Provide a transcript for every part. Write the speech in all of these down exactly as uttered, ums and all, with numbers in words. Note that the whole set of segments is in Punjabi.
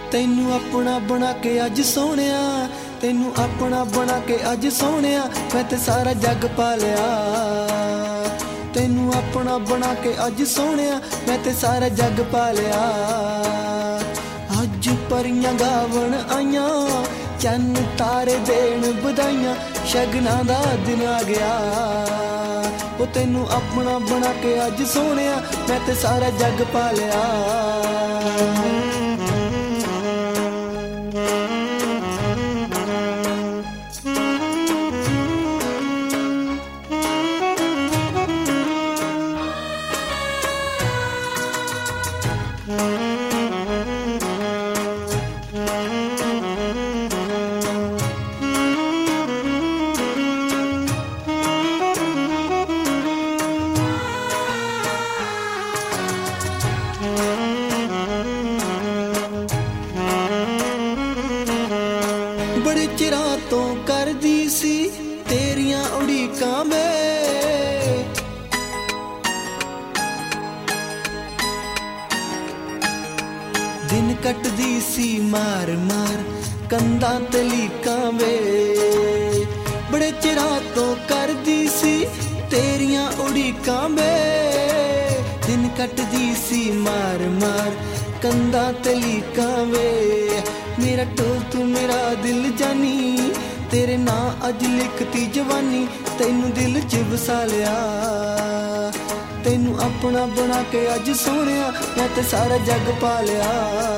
ਤੈਨੂੰ ਆਪਣਾ ਬਣਾ ਕੇ ਅੱਜ ਸੋਹਣਿਆ, ਤੈਨੂੰ ਆਪਣਾ ਬਣਾ ਕੇ ਅੱਜ ਸੋਹਣਿਆ, ਮੈਂ ਤੇ ਸਾਰਾ ਜੱਗ ਪਾ ਲਿਆ। ਤੈਨੂੰ ਆਪਣਾ ਬਣਾ ਕੇ ਅੱਜ ਸੋਹਣਿਆ, ਮੈਂ ਤੇ ਸਾਰਾ ਜੱਗ ਪਾ ਲਿਆ। ਅੱਜ ਪਰੀਆਂ ਗਾਵਣ ਆਈਆਂ, ਚੰਨ ਤਾਰੇ ਦੇਣ ਵਧਾਈਆਂ, ਸ਼ਗਨਾਂ ਦਾ ਦਿਨ ਆ ਗਿਆ। ਉਹ ਤੈਨੂੰ ਆਪਣਾ ਬਣਾ ਕੇ ਅੱਜ ਸੋਹਣਿਆ, ਮੈਂ ਤੇ ਸਾਰਾ ਜੱਗ ਪਾ ਲਿਆ। ਬੜੇ ਚਿਰਾਂ ਤੋਂ ਕਰਦੀ ਸੀ ਤੇਰੀਆਂ ਉਡੀਕਾਂ ਮੈਂ, ਦਿਨ ਕੱਟਦੀ ਸੀ ਮਾਰ ਮਾਰ ਕੰਧਾਂ ਤੇ ਲੀਕਾਂ ਵੇ। ਬੜੇ ਚਿਰਾਂ ਤੋਂ ਕਰਦੀ ਸੀ ਤੇਰੀਆਂ ਉਡੀਕਾਂ ਮੈਂ, ਦਿਨ ਕੱਟਦੀ ਸੀ ਮਾਰ ਮਾਰ ਕੰਧਾਂ ਤੇ ਲੀਕਾਂ ਵੇ। ਮੇਰਾ ਢੋਲ ਤੂੰ ਮੇਰਾ ਦਿਲ ਜਾਨੀ, ਤੇਰੇ ਨਾਂ ਅੱਜ ਲਿਖਤੀ ਜਵਾਨੀ, ਤੈਨੂੰ ਦਿਲ 'ਚ ਵਸਾ ਲਿਆ। ਤੈਨੂੰ ਆਪਣਾ ਬਣਾ ਕੇ ਅੱਜ ਸੋਹਣਿਆ, ਮੈਂ ਤੇ ਸਾਰਾ ਜੱਗ ਪਾ ਲਿਆ।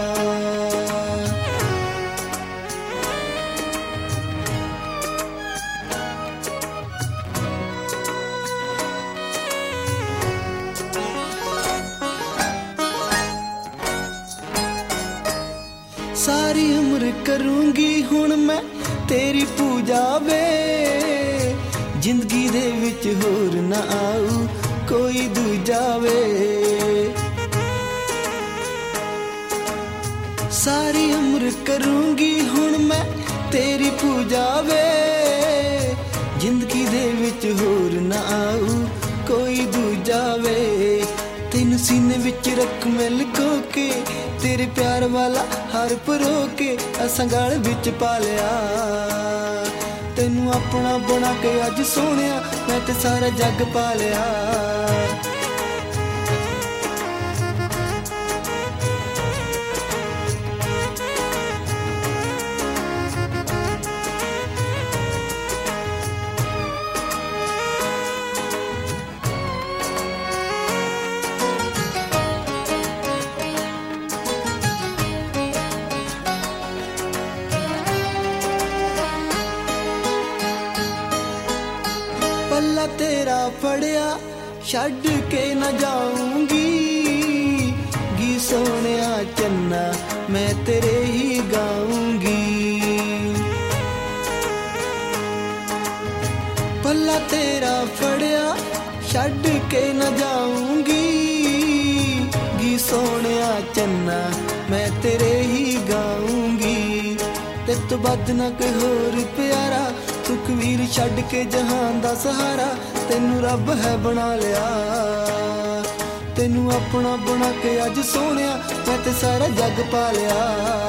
ਸਾਰੀ ਉਮਰ ਕਰੂੰਗੀ ਹੁਣ ਮੈਂ ਤੇਰੀ ਪੂਜਾ ਵੇ, ਜ਼ਿੰਦਗੀ ਦੇ ਵਿੱਚ ਹੋਰ ਨਾ ਆਊ ਕੋਈ ਦੂਜਾ ਵੇ। ਸਾਰੀ ਉਮਰ ਕਰੂੰਗੀ ਹੁਣ ਮੈਂ ਤੇਰੀ ਪੂਜਾ ਵੇ, ਜ਼ਿੰਦਗੀ ਦੇ ਵਿੱਚ ਹੋਰ ਨਾ ਆਊ ਕੋਈ ਦੂਜਾ ਵੇ। ਤੈਨੂੰ ਸੀਨੇ ਵਿੱਚ ਰੱਖ ਮੈਂ ਲੁਕੋ ਕੇ, ਤੇਰੇ ਪਿਆਰ ਵਾਲਾ ਹਰ ਪਰੋ ਕੇ ਅਸਾਂ ਗਲ ਵਿੱਚ ਪਾ ਲਿਆ। ਤੈਨੂੰ ਆਪਣਾ ਬਣਾ ਕੇ ਅੱਜ ਸੋਹਣਿਆ, ਮੈਂ ਤੇ ਸਾਰਾ ਜੱਗ ਪਾ ਲਿਆ। ਪੱਲਾ ਤੇਰਾ ਫੜਿਆ ਛੱਡ ਕੇ ਨਾ ਜਾਊਂਗੀ, ਗੀ ਸੋਹਣਿਆ ਚੰਨਾ ਮੈਂ ਤੇਰੇ ਹੀ ਗਾਊਂਗੀ। ਪੱਲਾ ਤੇਰਾ ਫੜਿਆ ਛੱਡ ਕੇ ਨਾ ਜਾਊਂਗੀ, ਗੀ ਸੋਹਣਿਆ ਚੰਨਾ ਮੈਂ ਤੇਰੇ ਹੀ ਗਾਊਂਗੀ। ਤੇ ਤੋਂ ਵੱਧ ਨਾ ਕੋਈ ਹੋਰ ਪਿਆਰਾ, ਸੁਖਵੀਰ ਛੱਡ ਕੇ ਜਹਾਨ ਦਾ ਸਹਾਰਾ, ਤੈਨੂੰ ਰੱਬ ਹੈ ਬਣਾ ਲਿਆ। ਤੈਨੂੰ ਆਪਣਾ ਬਣਾ ਕੇ ਅੱਜ ਸੋਹਣਿਆ, ਮੈਂ ਤੇ ਸਾਰਾ ਜੱਗ ਪਾ ਲਿਆ।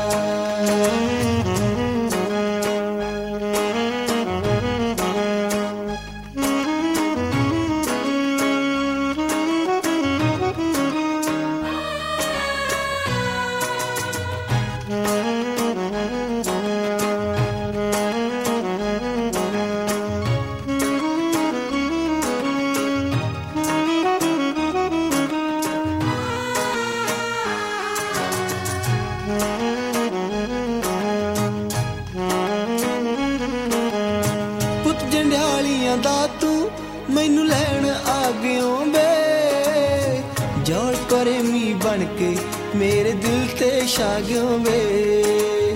ਜੰਡਿਆਲੀਆਂ ਦਾ ਤੂੰ ਮੈਨੂੰ ਲੈਣ ਆ ਗਿਓ ਵੇ, ਜੋੜ ਕਰੇਮੀ ਬਣ ਕੇ ਮੇਰੇ ਦਿਲ ਤੇ ਛਾ ਗਿਓ ਵੇ।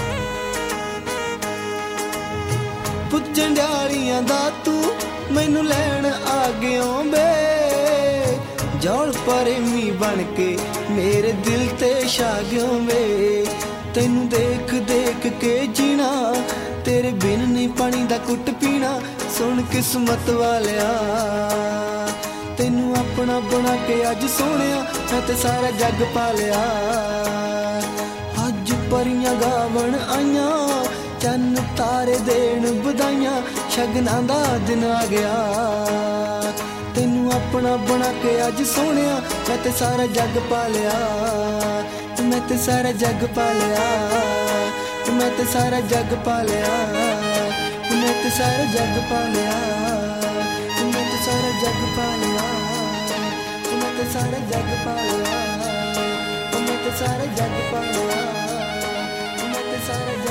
ਪੁੱਤ ਜੰਡਿਆਲੀਆਂ ਦਾ ਤੂੰ ਮੈਨੂੰ ਲੈਣ ਆ ਗਿਓ ਵੇ, ਜੋੜ ਕਰੇਮੀ ਬਣ ਕੇ ਮੇਰੇ ਦਿਲ ਤੇ ਛਾ ਗਿਓ ਵੇ। ਤੈਨੂੰ ਦੇਖ ਦੇਖ ਕੇ ਜੀਣਾ, ਤੇਰੇ ਬਿਨ ਨਹੀਂ ਪਾਣੀ ਦਾ ਘੁੱਟ ਪੀਣਾ, ਸੁਣ ਕਿਸਮਤ ਵਾਲਿਆ। ਤੈਨੂੰ ਆਪਣਾ ਬਣਾ ਕੇ ਅੱਜ ਸੋਹਣਿਆ, ਮੈਂ ਤੇ ਸਾਰਾ ਜੱਗ ਪਾ ਲਿਆ। ਅੱਜ ਪਰ देण बधाइयां शगनां दा दिन आ गया तैनू अपना बना के अज सोहणिया मैं ते सारा जग पा लिया मैं ते सारा जग पा लिया मैं ते सारा जग पा लिया मैं ते सारा जग पा लिया मैं ते सारा जग पा लिया मैं ते सारा जग पा लिया मैं ते सारा जग पा लिया मैं ते सारा